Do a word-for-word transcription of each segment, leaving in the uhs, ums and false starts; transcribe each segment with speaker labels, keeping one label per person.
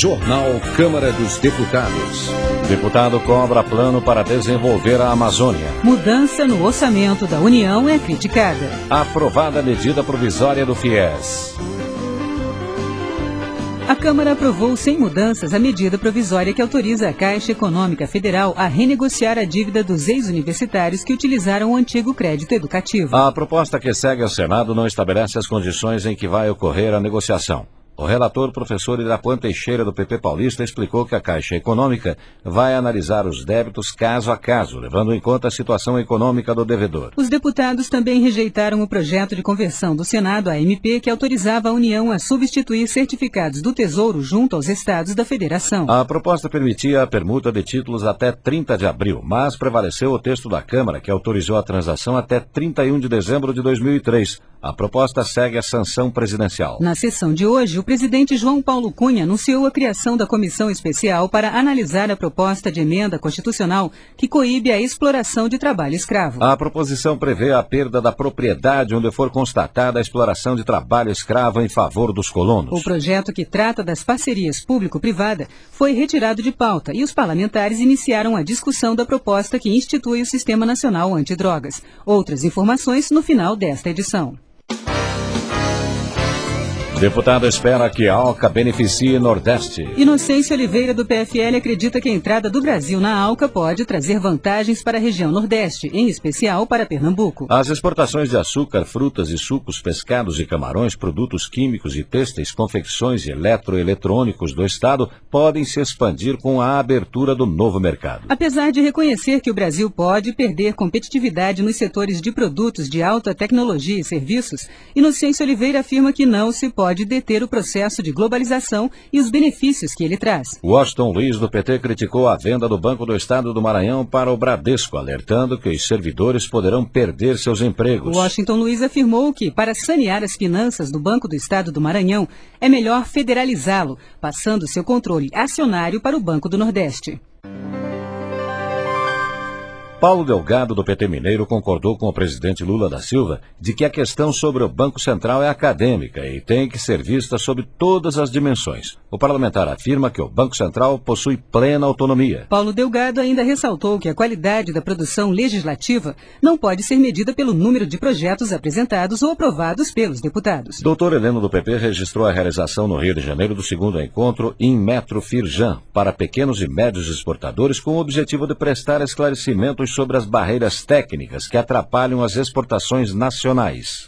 Speaker 1: Jornal Câmara dos Deputados.
Speaker 2: Deputado cobra plano para desenvolver a Amazônia.
Speaker 3: Mudança no orçamento da União é criticada.
Speaker 2: Aprovada a medida provisória do FIES.
Speaker 3: A Câmara aprovou sem mudanças a medida provisória que autoriza a Caixa Econômica Federal a renegociar a dívida dos ex-universitários que utilizaram o antigo crédito educativo.
Speaker 2: A proposta que segue ao Senado não estabelece as condições em que vai ocorrer a negociação. O relator, professor Irapuan Teixeira, do P P Paulista, explicou que a Caixa Econômica vai analisar os débitos caso a caso, levando em conta a situação econômica do devedor.
Speaker 3: Os deputados também rejeitaram o projeto de conversão do Senado à M P que autorizava a União a substituir certificados do Tesouro junto aos estados da Federação.
Speaker 2: A proposta permitia a permuta de títulos até trinta de abril, mas prevaleceu o texto da Câmara, que autorizou a transação até trinta e um de dezembro de dois mil e três. A proposta segue a sanção presidencial.
Speaker 3: Na sessão de hoje, o presidente João Paulo Cunha anunciou a criação da comissão especial para analisar a proposta de emenda constitucional que coíbe a exploração de trabalho escravo.
Speaker 2: A proposição prevê a perda da propriedade onde for constatada a exploração de trabalho escravo em favor dos colonos.
Speaker 3: O projeto que trata das parcerias público-privada foi retirado de pauta e os parlamentares iniciaram a discussão da proposta que institui o Sistema Nacional Antidrogas. Outras informações no final desta edição.
Speaker 2: Deputado espera que a ALCA beneficie Nordeste.
Speaker 3: Inocêncio Oliveira, do P F L, acredita que a entrada do Brasil na ALCA pode trazer vantagens para a região Nordeste, em especial para Pernambuco.
Speaker 2: As exportações de açúcar, frutas e sucos, pescados e camarões, produtos químicos e têxteis, confecções e eletroeletrônicos do Estado podem se expandir com a abertura do novo mercado.
Speaker 3: Apesar de reconhecer que o Brasil pode perder competitividade nos setores de produtos de alta tecnologia e serviços, Inocêncio Oliveira afirma que não se pode de deter o processo de globalização e os benefícios que ele traz.
Speaker 2: Washington Luiz, do P T, criticou a venda do Banco do Estado do Maranhão para o Bradesco, alertando que os servidores poderão perder seus empregos.
Speaker 3: Washington Luiz afirmou que, para sanear as finanças do Banco do Estado do Maranhão, é melhor federalizá-lo, passando seu controle acionário para o Banco do Nordeste.
Speaker 2: Paulo Delgado, do P T Mineiro, concordou com o presidente Lula da Silva de que a questão sobre o Banco Central é acadêmica e tem que ser vista sob todas as dimensões. O parlamentar afirma que o Banco Central possui plena autonomia.
Speaker 3: Paulo Delgado ainda ressaltou que a qualidade da produção legislativa não pode ser medida pelo número de projetos apresentados ou aprovados pelos deputados.
Speaker 2: Doutor Heleno, do P P, registrou a realização no Rio de Janeiro do segundo encontro Inmetro Firjan para pequenos e médios exportadores com o objetivo de prestar esclarecimentos sobre as barreiras técnicas que atrapalham as exportações nacionais.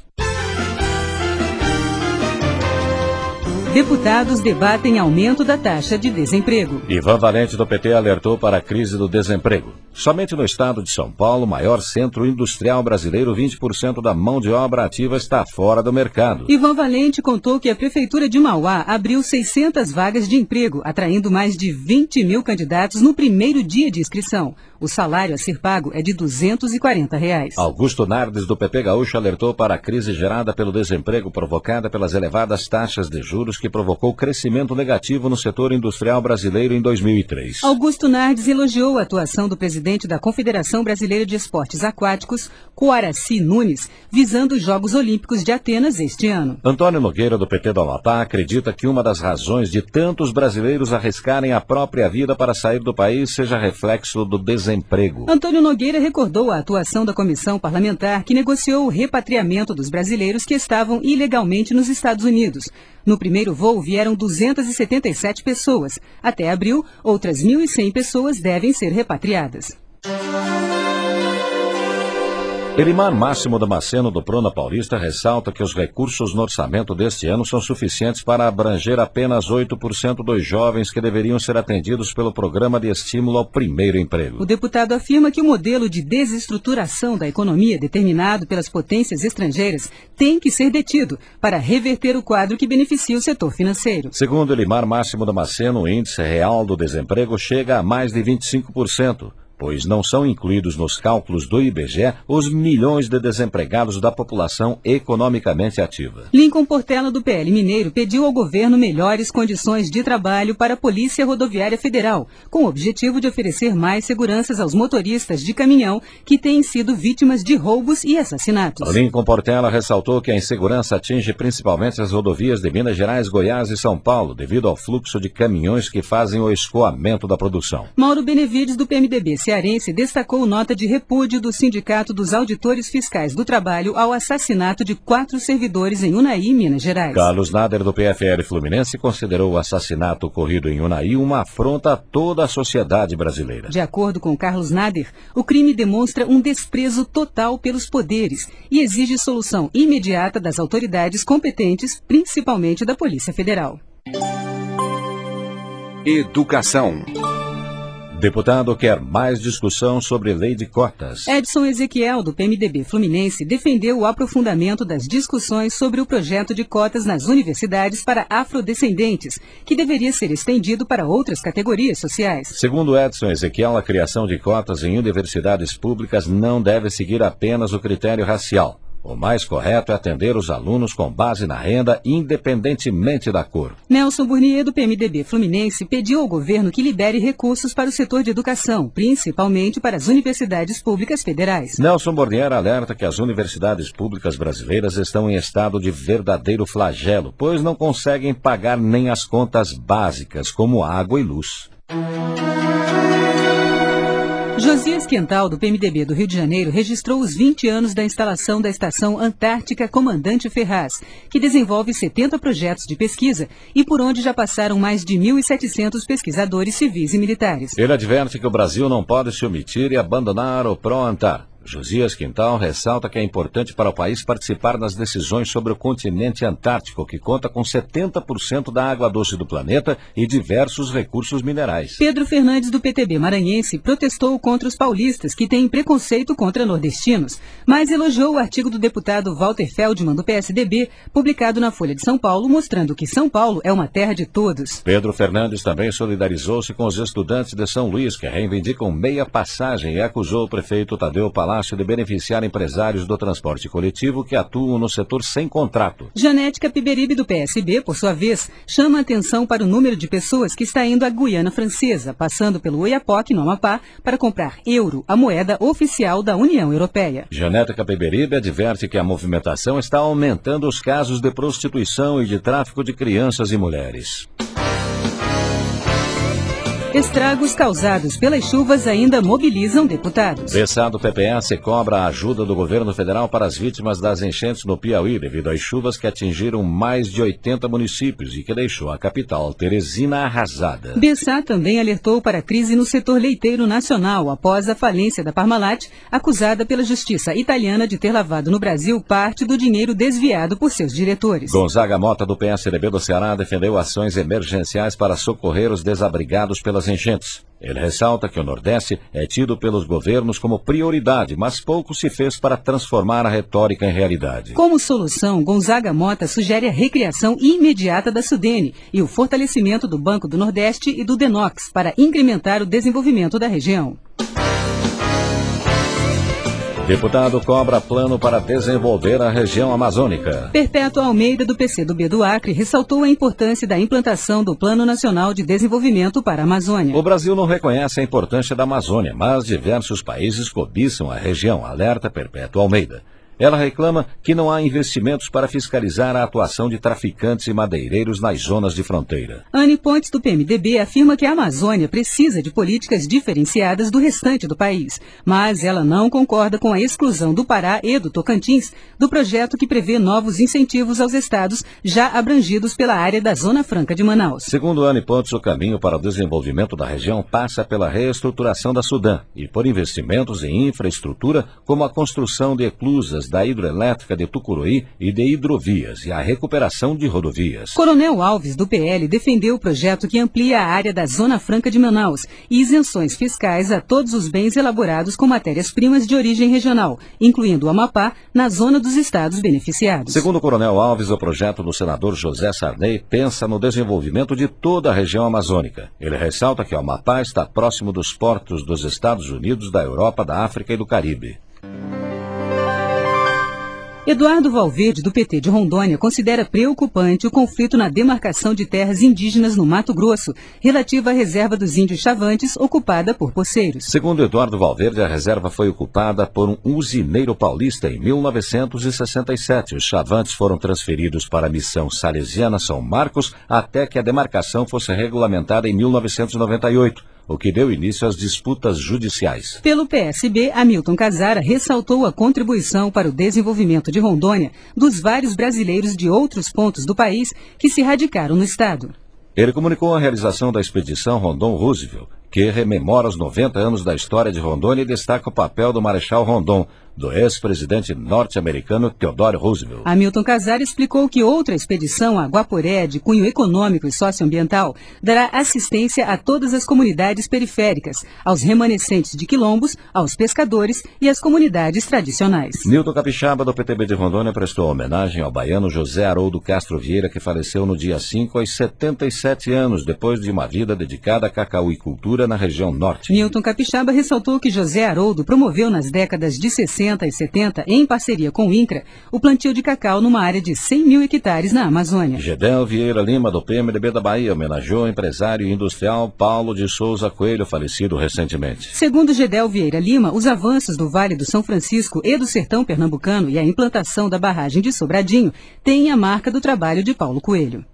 Speaker 3: Deputados debatem aumento da taxa de desemprego.
Speaker 2: Ivan Valente, do P T, alertou para a crise do desemprego. Somente no estado de São Paulo, maior centro industrial brasileiro, vinte por cento da mão de obra ativa está fora do mercado.
Speaker 3: Ivan Valente contou que a Prefeitura de Mauá abriu seiscentas vagas de emprego, atraindo mais de vinte mil candidatos no primeiro dia de inscrição. O salário a ser pago é de duzentos e quarenta reais.
Speaker 2: Augusto Nardes, do P P Gaúcho, alertou para a crise gerada pelo desemprego provocada pelas elevadas taxas de juros que provocou crescimento negativo no setor industrial brasileiro em dois mil e três.
Speaker 3: Augusto Nardes elogiou a atuação do presidente da Confederação Brasileira de Esportes Aquáticos, Coaraci Nunes, visando os Jogos Olímpicos de Atenas este ano.
Speaker 2: Antônio Nogueira, do P T do Amapá, acredita que uma das razões de tantos brasileiros arriscarem a própria vida para sair do país seja reflexo do desemprego.
Speaker 3: Antônio Nogueira recordou a atuação da comissão parlamentar que negociou o repatriamento dos brasileiros que estavam ilegalmente nos Estados Unidos. No primeiro voo vieram duzentas e setenta e sete pessoas. Até abril, outras mil e cem pessoas devem ser repatriadas.
Speaker 2: Elimar Máximo Damasceno, do Prona Paulista, ressalta que os recursos no orçamento deste ano são suficientes para abranger apenas oito por cento dos jovens que deveriam ser atendidos pelo Programa de Estímulo ao Primeiro Emprego.
Speaker 3: O deputado afirma que o modelo de desestruturação da economia determinado pelas potências estrangeiras tem que ser detido para reverter o quadro que beneficia o setor financeiro.
Speaker 2: Segundo Elimar Máximo Damasceno, o índice real do desemprego chega a mais de vinte e cinco por cento. pois não são incluídos nos cálculos do I B G E os milhões de desempregados da população economicamente ativa.
Speaker 3: Lincoln Portela, do P L Mineiro, pediu ao governo melhores condições de trabalho para a Polícia Rodoviária Federal, com o objetivo de oferecer mais seguranças aos motoristas de caminhão que têm sido vítimas de roubos e assassinatos.
Speaker 2: Lincoln Portela ressaltou que a insegurança atinge principalmente as rodovias de Minas Gerais, Goiás e São Paulo, devido ao fluxo de caminhões que fazem o escoamento da produção.
Speaker 3: Mauro Benevides, do P M D B cearense, destacou nota de repúdio do Sindicato dos Auditores Fiscais do Trabalho ao assassinato de quatro servidores em Unai, Minas Gerais.
Speaker 2: Carlos Nader, do P F L Fluminense, considerou o assassinato ocorrido em Unai uma afronta a toda a sociedade brasileira.
Speaker 3: De acordo com Carlos Nader, o crime demonstra um desprezo total pelos poderes e exige solução imediata das autoridades competentes, principalmente da Polícia Federal.
Speaker 1: Educação.
Speaker 2: Deputado quer mais discussão sobre lei de cotas.
Speaker 3: Edson Ezequiel, do P M D B Fluminense, defendeu o aprofundamento das discussões sobre o projeto de cotas nas universidades para afrodescendentes, que deveria ser estendido para outras categorias sociais.
Speaker 2: Segundo Edson Ezequiel, a criação de cotas em universidades públicas não deve seguir apenas o critério racial. O mais correto é atender os alunos com base na renda, independentemente da cor.
Speaker 3: Nelson Burnier, do P M D B Fluminense, pediu ao governo que libere recursos para o setor de educação, principalmente para as universidades públicas federais.
Speaker 2: Nelson Burnier alerta que as universidades públicas brasileiras estão em estado de verdadeiro flagelo, pois não conseguem pagar nem as contas básicas, como água e luz.
Speaker 3: Josias Quental, do P M D B do Rio de Janeiro, registrou os vinte anos da instalação da Estação Antártica Comandante Ferraz, que desenvolve setenta projetos de pesquisa e por onde já passaram mais de mil e setecentos pesquisadores civis e militares.
Speaker 2: Ele adverte que o Brasil não pode se omitir e abandonar o Pró-Antar. Josias Quintal ressalta que é importante para o país participar das decisões sobre o continente antártico, que conta com setenta por cento da água doce do planeta e diversos recursos minerais.
Speaker 3: Pedro Fernandes, do P T B maranhense, protestou contra os paulistas que têm preconceito contra nordestinos, mas elogiou o artigo do deputado Walter Feldman, do P S D B, publicado na Folha de São Paulo, mostrando que São Paulo é uma terra de todos.
Speaker 2: Pedro Fernandes também solidarizou-se com os estudantes de São Luís, que reivindicam meia passagem, e acusou o prefeito Tadeu Palácio de beneficiar empresários do transporte coletivo que atuam no setor sem contrato.
Speaker 3: Janete Capiberibe, do P S B, por sua vez, chama a atenção para o número de pessoas que está indo à Guiana Francesa, passando pelo Oiapoque, no Amapá, para comprar euro, a moeda oficial da União Europeia.
Speaker 2: Janete Capiberibe adverte que a movimentação está aumentando os casos de prostituição e de tráfico de crianças e mulheres.
Speaker 3: Estragos causados pelas chuvas ainda mobilizam deputados.
Speaker 2: Bessado P P S cobra a ajuda do governo federal para as vítimas das enchentes no Piauí, devido às chuvas que atingiram mais de oitenta municípios e que deixou a capital, Teresina, arrasada.
Speaker 3: Bessá também alertou para a crise no setor leiteiro nacional, após a falência da Parmalat, acusada pela justiça italiana de ter lavado no Brasil parte do dinheiro desviado por seus diretores.
Speaker 2: Gonzaga Mota, do P S D B do Ceará, defendeu ações emergenciais para socorrer os desabrigados pelas enchentes. Ele ressalta que o Nordeste é tido pelos governos como prioridade, mas pouco se fez para transformar a retórica em realidade.
Speaker 3: Como solução, Gonzaga Mota sugere a recriação imediata da Sudene e o fortalecimento do Banco do Nordeste e do Denox para incrementar o desenvolvimento da região.
Speaker 2: Deputado cobra plano para desenvolver a região amazônica.
Speaker 3: Perpétuo Almeida, do P C do B do Acre, ressaltou a importância da implantação do Plano Nacional de Desenvolvimento para a Amazônia.
Speaker 2: O Brasil não reconhece a importância da Amazônia, mas diversos países cobiçam a região, alerta Perpétuo Almeida. Ela reclama que não há investimentos para fiscalizar a atuação de traficantes e madeireiros nas zonas de fronteira.
Speaker 3: Anne Pontes, do P M D B, afirma que a Amazônia precisa de políticas diferenciadas do restante do país, mas ela não concorda com a exclusão do Pará e do Tocantins do projeto que prevê novos incentivos aos estados já abrangidos pela área da Zona Franca de Manaus.
Speaker 2: Segundo Anne Pontes, o caminho para o desenvolvimento da região passa pela reestruturação da Sudã e por investimentos em infraestrutura como a construção de eclusas obras da hidrelétrica de Tucuruí e de hidrovias e a recuperação de rodovias.
Speaker 3: Coronel Alves, do P L, defendeu o projeto que amplia a área da Zona Franca de Manaus e isenções fiscais a todos os bens elaborados com matérias-primas de origem regional, incluindo o Amapá, na zona dos estados beneficiados.
Speaker 2: Segundo o Coronel Alves, o projeto do senador José Sarney pensa no desenvolvimento de toda a região amazônica. Ele ressalta que o Amapá está próximo dos portos dos Estados Unidos, da Europa, da África e do Caribe.
Speaker 3: Eduardo Valverde, do P T de Rondônia, considera preocupante o conflito na demarcação de terras indígenas no Mato Grosso, relativa à reserva dos índios Chavantes, ocupada por poceiros.
Speaker 2: Segundo Eduardo Valverde, a reserva foi ocupada por um usineiro paulista em mil novecentos e sessenta e sete. Os Chavantes foram transferidos para a missão salesiana São Marcos até que a demarcação fosse regulamentada em mil novecentos e noventa e oito. O que deu início às disputas judiciais.
Speaker 3: Pelo P S B, Hamilton Casara ressaltou a contribuição para o desenvolvimento de Rondônia dos vários brasileiros de outros pontos do país que se radicaram no estado.
Speaker 2: Ele comunicou a realização da expedição Rondon Roosevelt, que rememora os noventa anos da história de Rondônia e destaca o papel do Marechal Rondon, do ex-presidente norte-americano Theodore Roosevelt.
Speaker 3: Hamilton Casara explicou que outra expedição, a Guaporé, de cunho econômico e socioambiental, dará assistência a todas as comunidades periféricas, aos remanescentes de quilombos, aos pescadores e às comunidades tradicionais.
Speaker 2: Nilton Capixaba, do P T B de Rondônia, prestou homenagem ao baiano José Haroldo Castro Vieira, que faleceu no dia cinco aos setenta e sete anos, depois de uma vida dedicada à cacauicultura na região norte.
Speaker 3: Nilton Capixaba ressaltou que José Haroldo promoveu nas décadas de sessenta e setenta, em parceria com o INCRA, o plantio de cacau numa área de cem mil hectares na Amazônia.
Speaker 2: Gedel Vieira Lima, do P M D B da Bahia, homenageou o empresário industrial Paulo de Souza Coelho, falecido recentemente.
Speaker 3: Segundo Gedel Vieira Lima, os avanços do Vale do São Francisco e do Sertão Pernambucano e a implantação da barragem de Sobradinho têm a marca do trabalho de Paulo Coelho.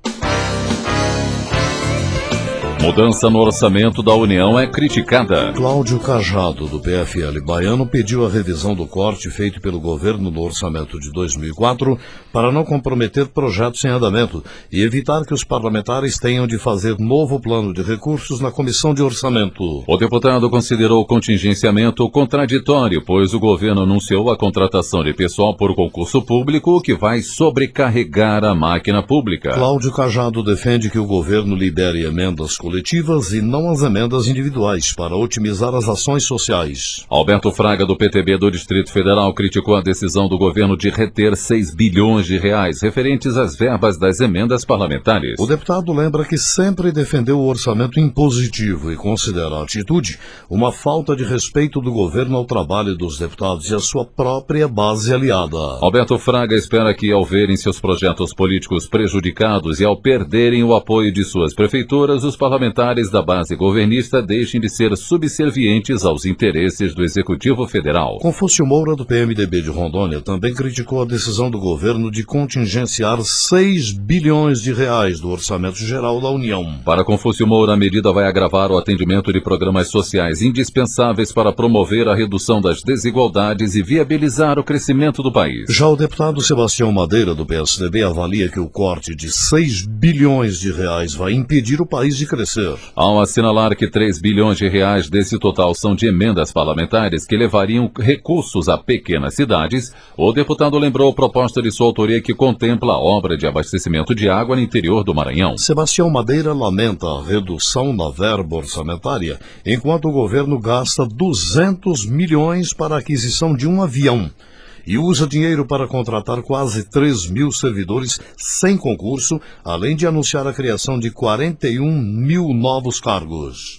Speaker 4: Mudança no orçamento da União é criticada.
Speaker 5: Cláudio Cajado, do P F L baiano, pediu a revisão do corte feito pelo governo no orçamento de dois mil e quatro para não comprometer projetos em andamento e evitar que os parlamentares tenham de fazer novo plano de recursos na comissão de orçamento.
Speaker 4: O deputado considerou o contingenciamento contraditório, pois o governo anunciou a contratação de pessoal por concurso público, o que vai sobrecarregar a máquina pública.
Speaker 5: Cláudio Cajado defende que o governo libere emendas coletivas e não as emendas individuais para otimizar as ações sociais.
Speaker 4: Alberto Fraga, do P T B do Distrito Federal, criticou a decisão do governo de reter seis bilhões de reais referentes às verbas das emendas parlamentares.
Speaker 5: O deputado lembra que sempre defendeu o orçamento impositivo e considera a atitude uma falta de respeito do governo ao trabalho dos deputados e à sua própria base aliada.
Speaker 4: Alberto Fraga espera que, ao verem seus projetos políticos prejudicados e ao perderem o apoio de suas prefeituras, os parlamentares parlamentares da base governista deixem de ser subservientes aos interesses do Executivo Federal.
Speaker 5: Confúcio Moura, do P M D B de Rondônia, também criticou a decisão do governo de contingenciar seis bilhões de reais do orçamento geral da União.
Speaker 4: Para Confúcio Moura, a medida vai agravar o atendimento de programas sociais indispensáveis para promover a redução das desigualdades e viabilizar o crescimento do país.
Speaker 5: Já o deputado Sebastião Madeira, do P S D B, avalia que o corte de seis bilhões de reais vai impedir o país de crescer.
Speaker 4: Ao assinalar que três bilhões de reais desse total são de emendas parlamentares que levariam recursos a pequenas cidades, o deputado lembrou a proposta de sua autoria que contempla a obra de abastecimento de água no interior do Maranhão.
Speaker 5: Sebastião Madeira lamenta a redução na verba orçamentária, enquanto o governo gasta duzentos milhões para a aquisição de um avião e usa dinheiro para contratar quase três mil servidores sem concurso, além de anunciar a criação de quarenta e um mil novos cargos.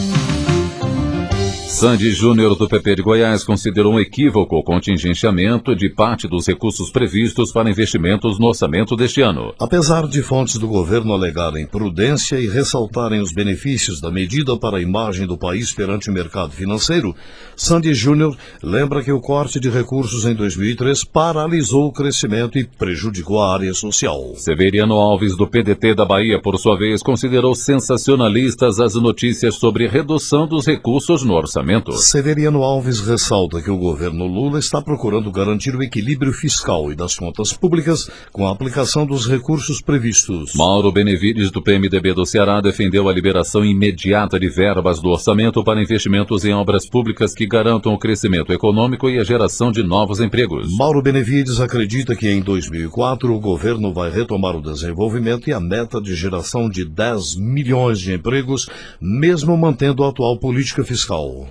Speaker 4: Sandy Júnior, do P P de Goiás, considerou um equívoco o contingenciamento de parte dos recursos previstos para investimentos no orçamento deste ano.
Speaker 5: Apesar de fontes do governo alegarem prudência e ressaltarem os benefícios da medida para a imagem do país perante o mercado financeiro, Sandy Júnior lembra que o corte de recursos em dois mil e três paralisou o crescimento e prejudicou a área social.
Speaker 4: Severiano Alves, do P D T da Bahia, por sua vez, considerou sensacionalistas as notícias sobre redução dos recursos no orçamento orçamento.
Speaker 5: Severiano Alves ressalta que o governo Lula está procurando garantir o equilíbrio fiscal e das contas públicas com a aplicação dos recursos previstos.
Speaker 4: Mauro Benevides, do P M D B do Ceará, defendeu a liberação imediata de verbas do orçamento para investimentos em obras públicas que garantam o crescimento econômico e a geração de novos empregos.
Speaker 5: Mauro Benevides acredita que em dois mil e quatro o governo vai retomar o desenvolvimento e a meta de geração de dez milhões de empregos, mesmo mantendo a atual política fiscal.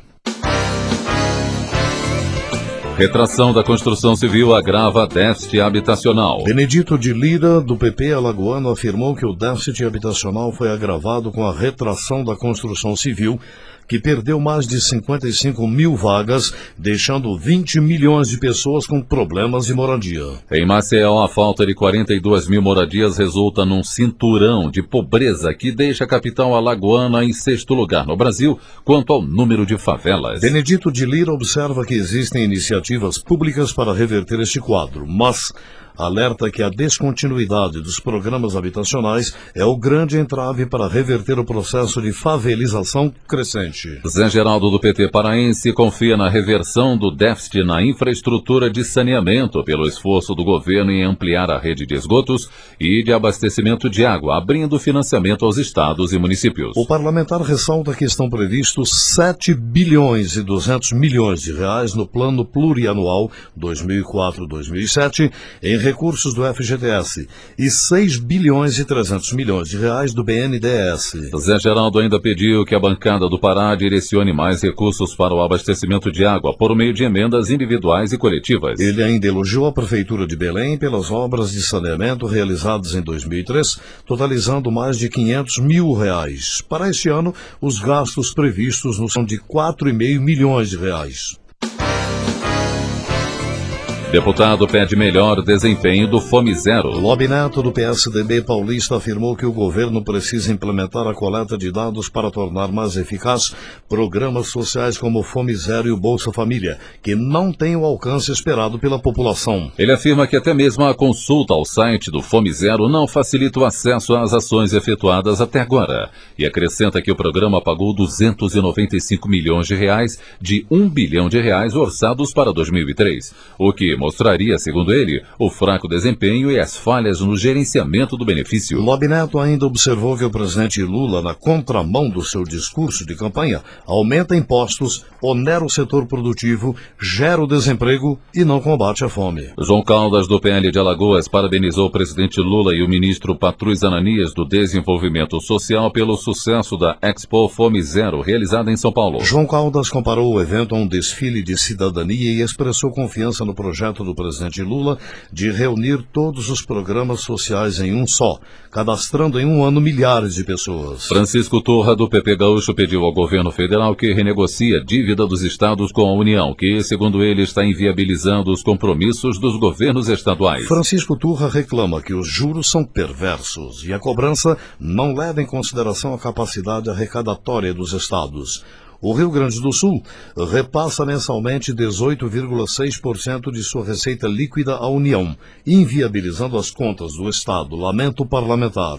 Speaker 4: Retração da construção civil agrava déficit habitacional.
Speaker 5: Benedito de Lira, do P P alagoano, afirmou que o déficit habitacional foi agravado com a retração da construção civil, que perdeu mais de cinquenta e cinco mil vagas, deixando vinte milhões de pessoas com problemas de moradia.
Speaker 4: Em Maceió, a falta de quarenta e duas mil moradias resulta num cinturão de pobreza que deixa a capital alagoana em sexto lugar no Brasil quanto ao número de favelas.
Speaker 5: Benedito de Lira observa que existem iniciativas públicas para reverter este quadro, mas alerta que a descontinuidade dos programas habitacionais é o grande entrave para reverter o processo de favelização crescente.
Speaker 4: Zé Geraldo, do P T paraense, confia na reversão do déficit na infraestrutura de saneamento pelo esforço do governo em ampliar a rede de esgotos e de abastecimento de água, abrindo financiamento aos estados e municípios.
Speaker 5: O parlamentar ressalta que estão previstos sete bilhões e duzentos milhões de reais no plano plurianual dois mil e quatro a dois mil e sete em recursos do F G T S e seis bilhões e trezentos milhões de reais do B N D E S.
Speaker 4: Zé Geraldo ainda pediu que a bancada do Pará direcione mais recursos para o abastecimento de água por meio de emendas individuais e coletivas.
Speaker 5: Ele ainda elogiou a Prefeitura de Belém pelas obras de saneamento realizadas em dois mil e três, totalizando mais de quinhentos mil reais. Para este ano, os gastos previstos são de quatro vírgula cinco milhões de reais.
Speaker 4: Deputado pede melhor desempenho do Fome Zero.
Speaker 5: Lobi Neto, do P S D B paulista, afirmou que o governo precisa implementar a coleta de dados para tornar mais eficaz programas sociais como o Fome Zero e o Bolsa Família, que não têm o alcance esperado pela população.
Speaker 4: Ele afirma que até mesmo a consulta ao site do Fome Zero não facilita o acesso às ações efetuadas até agora. E acrescenta que o programa pagou duzentos e noventa e cinco milhões de reais de um bilhão de reais orçados para dois mil e três, o que mostraria, segundo ele, o fraco desempenho e as falhas no gerenciamento do benefício.
Speaker 5: Lobi Neto ainda observou que o presidente Lula, na contramão do seu discurso de campanha, aumenta impostos, onera o setor produtivo, gera o desemprego e não combate a fome.
Speaker 4: João Caldas, do P L de Alagoas, parabenizou o presidente Lula e o ministro Patrus Ananias do Desenvolvimento Social pelo sucesso da Expo Fome Zero, realizada em São Paulo.
Speaker 5: João Caldas comparou o evento a um desfile de cidadania e expressou confiança no projeto do presidente Lula de reunir todos os programas sociais em um só, cadastrando em um ano milhares de pessoas.
Speaker 4: Francisco Turra, do P P Gaúcho, pediu ao governo federal que renegocie a dívida dos estados com a União, que, segundo ele, está inviabilizando os compromissos dos governos estaduais.
Speaker 5: Francisco Turra reclama que os juros são perversos e a cobrança não leva em consideração a capacidade arrecadatória dos estados. O Rio Grande do Sul repassa mensalmente dezoito vírgula seis por cento de sua receita líquida à União, inviabilizando as contas do Estado. Lamento parlamentar.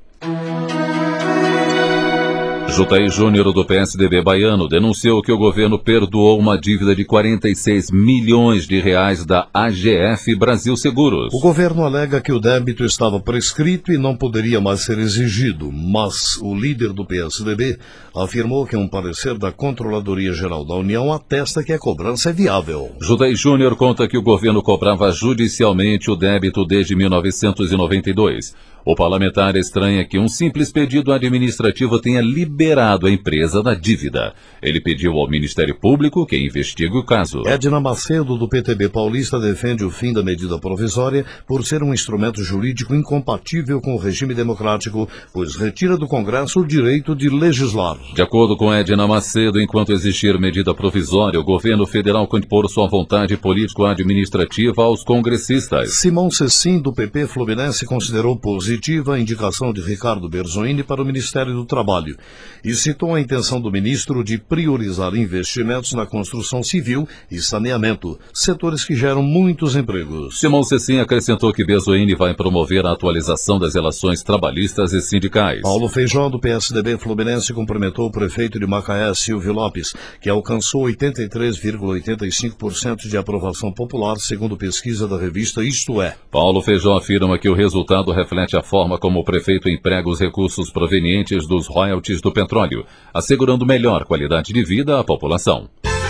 Speaker 4: Jutaí Júnior, do P S D B baiano, denunciou que o governo perdoou uma dívida de quarenta e seis milhões de reais da A G F Brasil Seguros.
Speaker 5: O governo alega que o débito estava prescrito e não poderia mais ser exigido, mas o líder do P S D B afirmou que um parecer da Controladoria Geral da União atesta que a cobrança é viável.
Speaker 4: Jutaí Júnior conta que o governo cobrava judicialmente o débito desde mil novecentos e noventa e dois. O parlamentar estranha que um simples pedido administrativo tenha liberado a empresa da dívida. Ele pediu ao Ministério Público que investigue o caso.
Speaker 5: Edna Macedo, do P T B paulista, defende o fim da medida provisória por ser um instrumento jurídico incompatível com o regime democrático, pois retira do Congresso o direito de legislar.
Speaker 4: De acordo com Edna Macedo, enquanto existir medida provisória, o governo federal pode impor sua vontade político-administrativa aos congressistas.
Speaker 5: Simão Cecim, do P P fluminense, considerou positivo positiva a indicação de Ricardo Berzoini para o Ministério do Trabalho e citou a intenção do ministro de priorizar investimentos na construção civil e saneamento, setores que geram muitos empregos.
Speaker 4: Simão Cecim acrescentou que Berzoini vai promover a atualização das relações trabalhistas e sindicais.
Speaker 5: Paulo Feijó, do P S D B Fluminense, cumprimentou o prefeito de Macaé, Silvio Lopes, que alcançou oitenta e três vírgula oitenta e cinco por cento de aprovação popular, segundo pesquisa da revista Isto É.
Speaker 4: Paulo Feijó afirma que o resultado reflete a forma como o prefeito emprega os recursos provenientes dos royalties do petróleo, assegurando melhor qualidade de vida à população.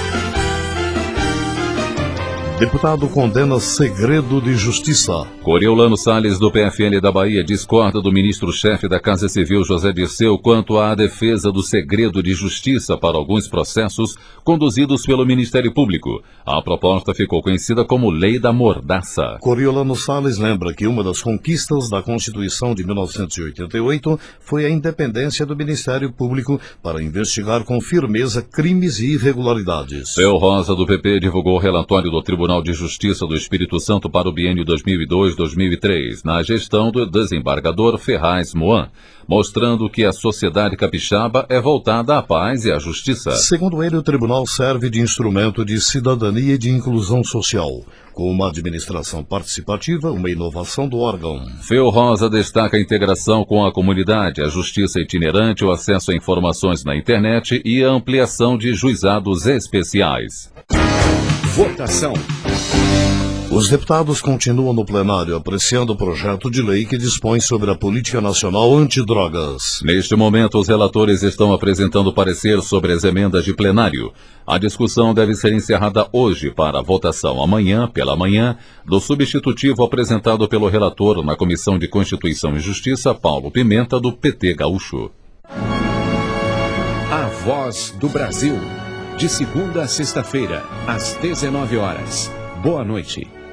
Speaker 5: Deputado condena segredo de justiça.
Speaker 4: Coriolano Salles, do P F L da Bahia, discorda do ministro-chefe da Casa Civil, José Dirceu, quanto à defesa do segredo de justiça para alguns processos conduzidos pelo Ministério Público. A proposta ficou conhecida como Lei da Mordaça.
Speaker 5: Coriolano Salles lembra que uma das conquistas da Constituição de mil novecentos e oitenta e oito foi a independência do Ministério Público para investigar com firmeza crimes e irregularidades.
Speaker 4: Fel Rosa, do P P, divulgou o relatório do Tribunal Tribunal de Justiça do Espírito Santo para o biênio dois mil e dois a dois mil e três, na gestão do desembargador Ferraz Moan, mostrando que a sociedade capixaba é voltada à paz e à justiça.
Speaker 5: Segundo ele, o tribunal serve de instrumento de cidadania e de inclusão social, com uma administração participativa, uma inovação do órgão.
Speaker 4: Fel Rosa destaca a integração com a comunidade, a justiça itinerante, o acesso a informações na internet e a ampliação de juizados especiais.
Speaker 1: Votação.
Speaker 5: Os deputados continuam no plenário apreciando o projeto de lei que dispõe sobre a política nacional antidrogas.
Speaker 4: Neste momento, os relatores estão apresentando parecer sobre as emendas de plenário. A discussão deve ser encerrada hoje para a votação amanhã, pela manhã, do substitutivo apresentado pelo relator na Comissão de Constituição e Justiça, Paulo Pimenta, do P T Gaúcho.
Speaker 1: A Voz do Brasil. De segunda a sexta-feira, às dezenove horas. Boa noite.